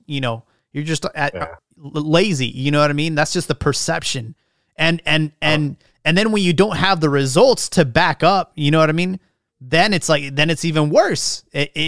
lazy. You know what I mean? That's just the perception. And then when you don't have the results to back up, you know what I mean? Then it's even worse.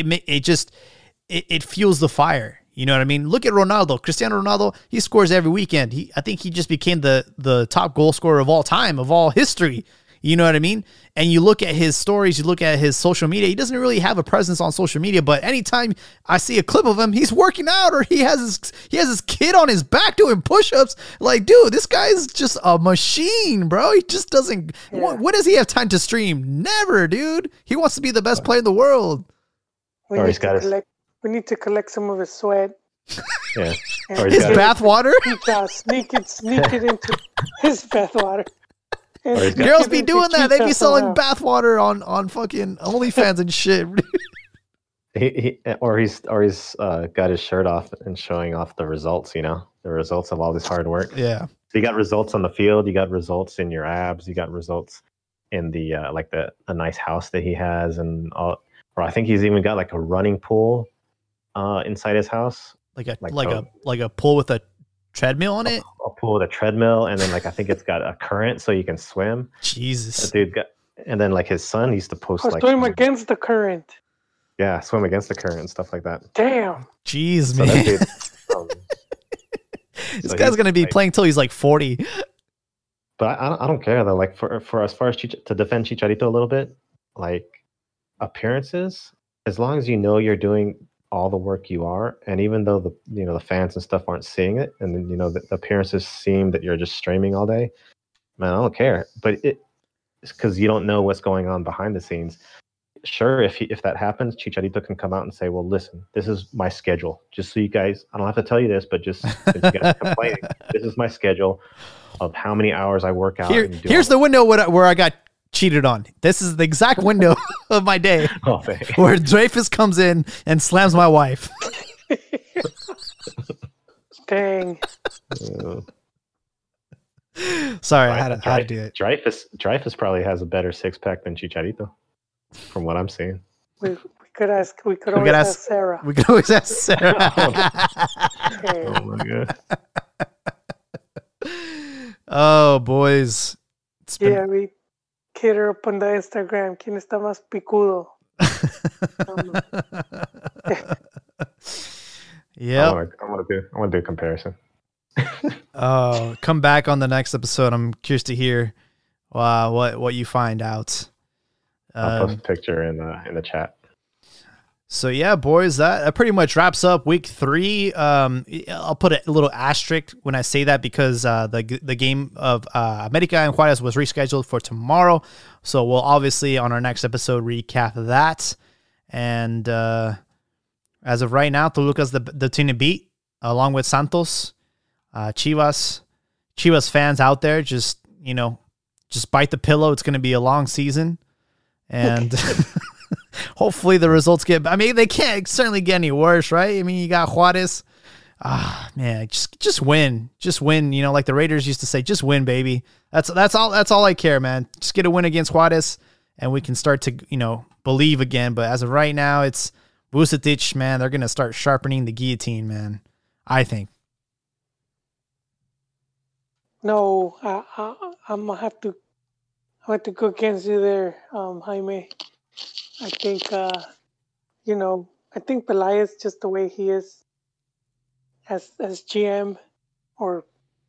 It fuels the fire. You know what I mean? Look at Ronaldo, Cristiano Ronaldo. He scores every weekend. I think he just became the top goal scorer of all time, of all history. You know what I mean? And you look at his stories, you look at his social media. He doesn't really have a presence on social media, but anytime I see a clip of him, he's working out or he has his kid on his back doing push-ups. Like, dude, this guy's just a machine, bro. He just doesn't. Yeah. When does he have time to stream? Never, dude. He wants to be the best player in the world. We need to collect some of his sweat. Yeah. His bath water. Sneak it into his bath water. Girls be doing that. They be selling bathwater on fucking OnlyFans and shit. He's got his shirt off and showing off the results. The results of all this hard work. Yeah. So you got results on the field. You got results in your abs. You got results in the a nice house that he has, and all. Or I think he's even got like a running pool inside his house. Like a pool with a treadmill on it. A pool with a treadmill, and then like I think it's got a current so you can swim. Jesus, that dude and then like his son used to post swim against the current. Yeah, swim against the current and stuff like that. Damn. Jeez, so man. Dude, this guy's gonna be playing till he's like 40. But I don't care though. Like for as far as to defend Chicharito a little bit, like appearances, as long as you're doing all the work you are, and even though the fans and stuff aren't seeing it, and then the appearances seem that you're just streaming all day, man, I don't care. But it's because you don't know what's going on behind the scenes. Sure, if that happens, Chicharito can come out and say, well, listen, this is my schedule, just so you guys, I don't have to tell you this, but just since you guys are complaining, this is my schedule of how many hours I work out. Here's the window where I got cheated on. This is the exact window of my day where Dreyfus comes in and slams my wife. Dang. Sorry, I had to do it. Dreyfus probably has a better six-pack than Chicharito, from what I'm seeing. We could always ask Sarah. We could always ask Sarah. Oh my god. Oh, boys. We hit her up on the Instagram. ¿Quién está más picudo? Yeah. I want to do a comparison. Come back on the next episode. I'm curious to hear what you find out. I'll post a picture in the chat. So yeah, boys, that pretty much wraps up week 3. I'll put a little asterisk when I say that because the game of America and Juarez was rescheduled for tomorrow. So we'll obviously on our next episode recap that. And as of right now, Toluca's the team to beat, along with Santos. Chivas fans out there, just bite the pillow. It's going to be a long season, and hopefully the results get. I mean, they can't certainly get any worse, right? I mean, you got Juarez. Man, just win, like the Raiders used to say, just win, baby. That's all I care, man. Just get a win against Juarez, and we can start to believe again. But as of right now, it's Vucetich, man. They're gonna start sharpening the guillotine, man. I think. No, I'm gonna have to go against you there, Jaime. I think I think Pelaez, just the way he is as GM, or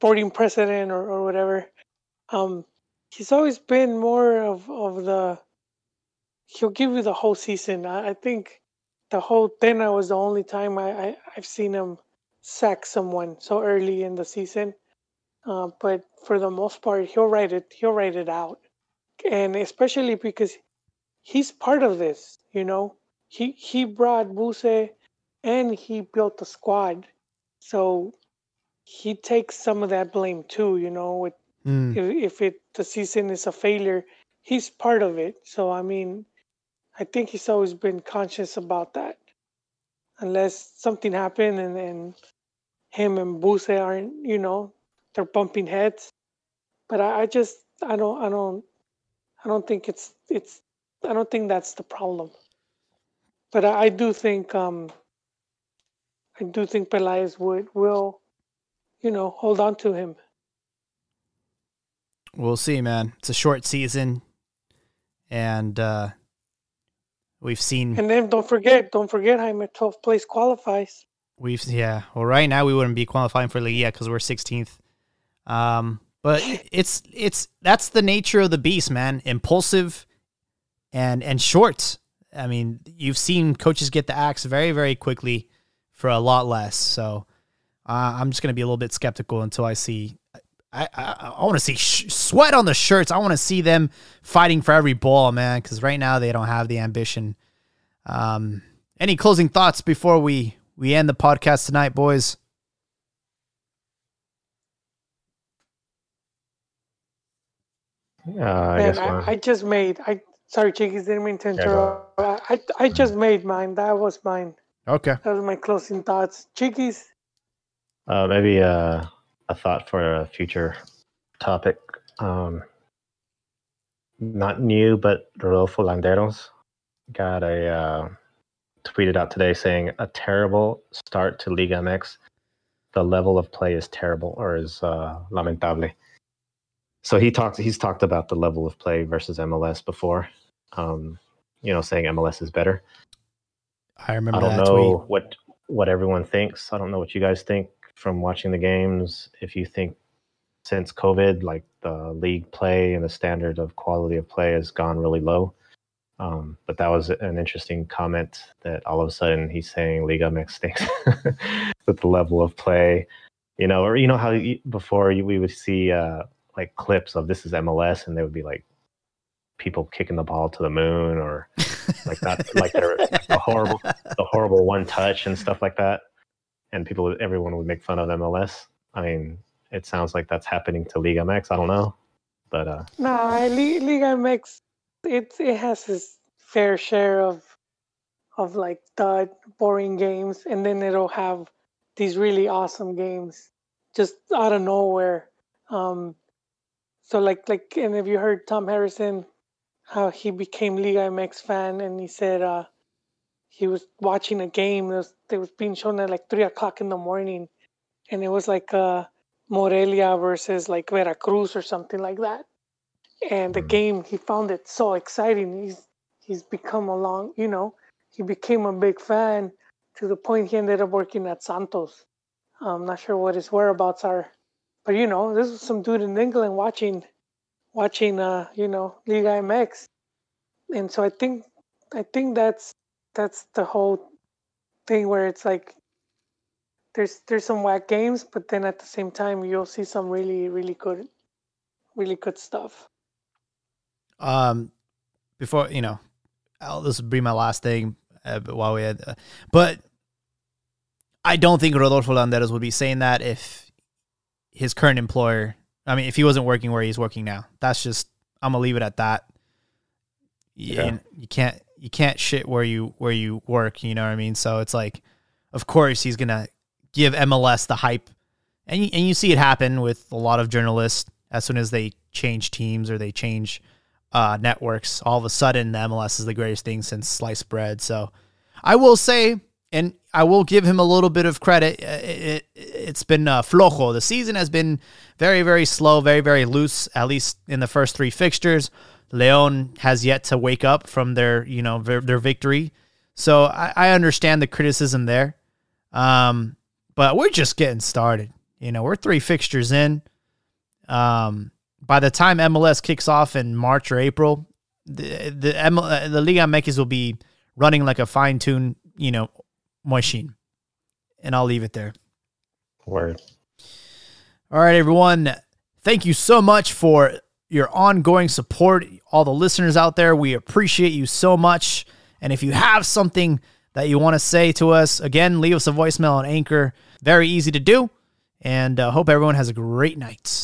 sporting president or whatever. He's always been more of the. He'll give you the whole season. I think the whole Tena was the only time I've seen him sack someone so early in the season. But for the most part, he'll write it out, and especially because he's part of this. He brought Buse, and he built the squad, so he takes some of that blame too. If the season is a failure, he's part of it. So I mean, I think he's always been conscious about that. Unless something happened and him and Buse aren't, they're bumping heads. But I don't think I don't think that's the problem. But I do think Pelaez will hold on to him. We'll see, man. It's a short season, and we've seen. And then don't forget, Jaime, 12th place qualifies. Well, right now we wouldn't be qualifying for Liga because we're 16th. But that's the nature of the beast, man. Impulsive and short. I mean, you've seen coaches get the axe very, very quickly for a lot less. So I'm just going to be a little bit skeptical until I see. I want to see sweat on the shirts. I want to see them fighting for every ball, man, because right now they don't have the ambition. Any closing thoughts before we end the podcast tonight, boys? Sorry, Chiquis, didn't mean to interrupt. I just made mine. That was mine. Okay. That was my closing thoughts. Chiquis? Maybe a thought for a future topic. Not new, but Rodolfo Landeros got tweeted out today saying a terrible start to Liga MX. The level of play is terrible, or is lamentable. So he's talked about the level of play versus MLS before, saying MLS is better. I remember. I don't know what everyone thinks. I don't know what you guys think from watching the games. If you think since COVID, like the league play and the standard of quality of play has gone really low. But that was an interesting comment that all of a sudden he's saying Liga MX stinks with the level of play, or how before we would see like clips of this is MLS and they would be like people kicking the ball to the moon or like that, like they're the horrible one touch and stuff like that. And everyone would make fun of MLS. I mean, it sounds like that's happening to Liga MX. I don't know, but Liga MX, it has its fair share of like dud, boring games, and then it'll have these really awesome games just out of nowhere. So like, and have you heard Tom Harrison, how he became Liga MX fan, and he said he was watching a game that was being shown at like 3:00 in the morning, and it was like Morelia versus like Veracruz or something like that. And the game, he found it so exciting. He's become he became a big fan to the point he ended up working at Santos. I'm not sure what his whereabouts are, but this was some dude in England watching Liga MX, and so I think that's the whole thing where it's like there's some whack games, but then at the same time you'll see some really, really good stuff. Before this will be my last thing. But I don't think Rodolfo Landeros would be saying that if his current employer, if he wasn't working where he's working now. That's just, I'm gonna leave it at that. Yeah. You can't shit where you work. You know what I mean? So it's like, of course he's gonna give MLS the hype, and you see it happen with a lot of journalists. As soon as they change teams or they change networks, all of a sudden the MLS is the greatest thing since sliced bread. So I will say, and I will give him a little bit of credit, it's been flojo. The season has been very, very slow, very, very loose, at least in the first 3 fixtures. León has yet to wake up from their victory. So I understand the criticism there. But we're just getting started. We're 3 fixtures in. By the time MLS kicks off in March or April, the Liga MX will be running like a fine-tuned, machine. And I'll leave it there. Word. All right, everyone. Thank you so much for your ongoing support. All the listeners out there, we appreciate you so much. And if you have something that you want to say to us, again, leave us a voicemail on Anchor. Very easy to do. And hope everyone has a great night.